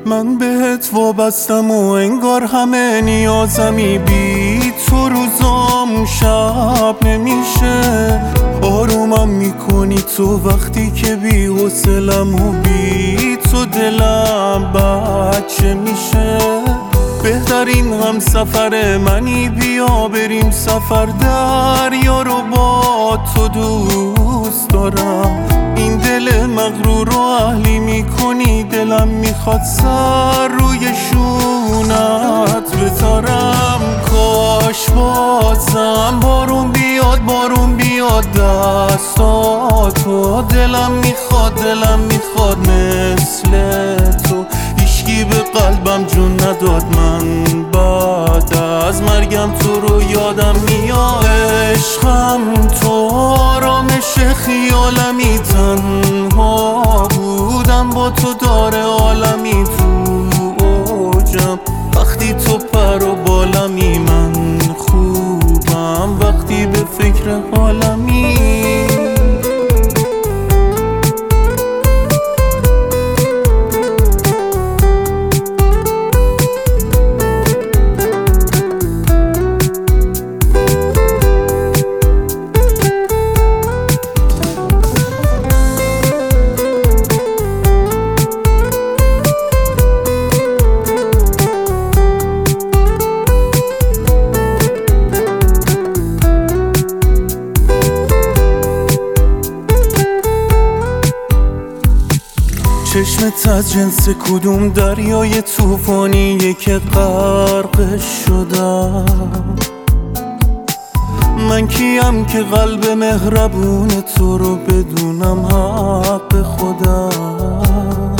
من بهت وابستم و انگار همه نیازمی، بی تو روزام شب نمیشه. آرومم میکنی تو وقتی که بی حوصلم و بی تو دلم بچه میشه. بهترین هم سفر منی، بیا بریم سفر، دریا رو با تو دوست دارم. این دل مغرور رو اهلی میکنی، دلم میخواد سر روی شونت بذارم. کاش بازم بارون بیاد، بارون بیاد دستاتو. دلم میخواد مثل تو. هیچکی به قلبم جون نداد، من بعد از مرگم تو رو یادم میاد. عشقم تو آرامش خیالمی، تنها بودم با تو داره عالمی. تو اوجم وقتی تو پر و بالمی، من خوبم وقتی به فکر حالمی. چشمت از جنس کدوم دریای طوفانیه که غرق شدم؟ من کیم که قلب مهربون تو رو بدونم حق خودم؟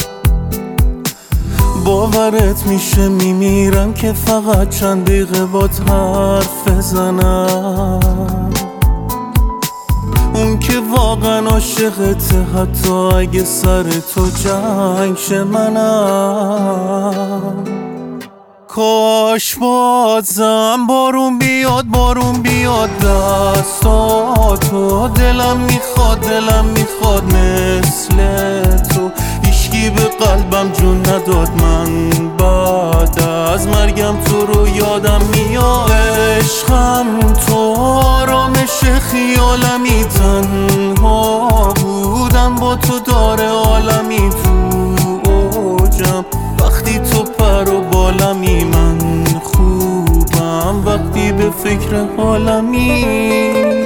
باورت میشه میمیرم که فقط چند دقیقه بات حرف بزنم. اون که واقعا عاشقته حتی اگه سر تو جنگ شه منم. کاش بازم بارون بیاد، بارون بیاد دستاتو. دلم میخواد مثل تو. هیچکی به قلبم جون نداد، من بعد از مرگم تو رو یادم میاد. عشقم تو آرامش خیالمی، تنها بودم با تو داره عالمی. تو اوجم وقتی تو پر و بالمی، من خوبم وقتی به فکر حالمی.